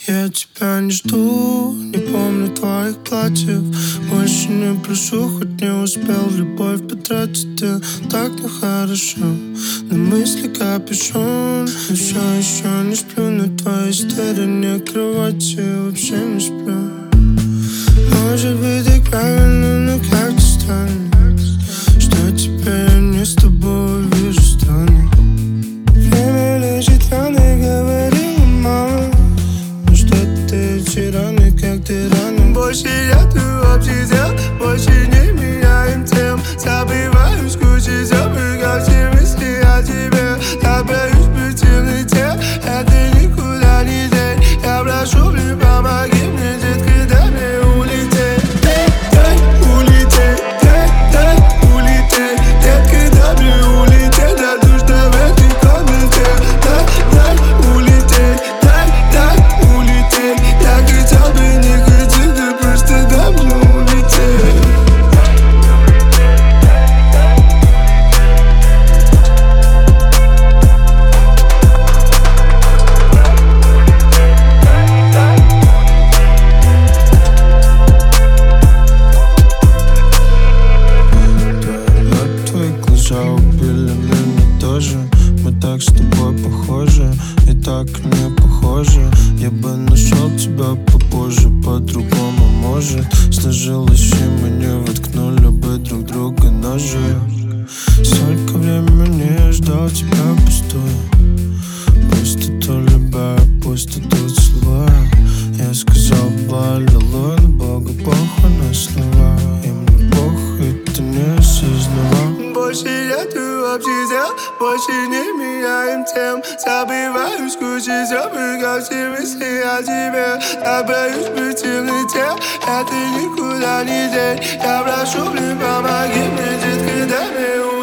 Я тебя не жду, не помню твоих платьев. Больше не прошу, хоть не успел любовь потратить. Ты так нехорошо, на мысли капюшон. Но все еще не сплю на твоей стороне кровати, вообще не сплю. Может быть так правильно, но как-то странно, что теперь я не с тобой вижу страны. Время лечит раны, говорила мама. Ну что ты тираны, как ты рано. Больше нету общих дел, больше не меняем тем. Забываю скучать, забываю все мысли о тебе. Я боюсь быть в темноте, это никуда не день. Я прошу, блин, помоги мне, детка, дай мне улететь. Дай улететь, дай улететь. Детка, дай мне улететь, да душно в этой комнате. Дай улететь, дай улететь. Я хотел бы, не хотел, да просто дай мне улететь. Убили меня тоже. Мы так с тобой похожи и так не похожи. Я бы нашел тебя попозже, по-другому может сложилось, и мы не воткнули бы друг друга ножи. Столько времени я ждал тебя пустую. Пусть это любая, пусть идут слова. Я сказал балило, но Богу похуй на слова. Им не похуй, ты не осознавал. Больше нету общих дел, больше не меняем тем. Забываю скучать, забываю все мысли о тебе. Я боюсь быть в темноте, это никуда не день. Я прошу, блин, помоги мне, детка, дай мне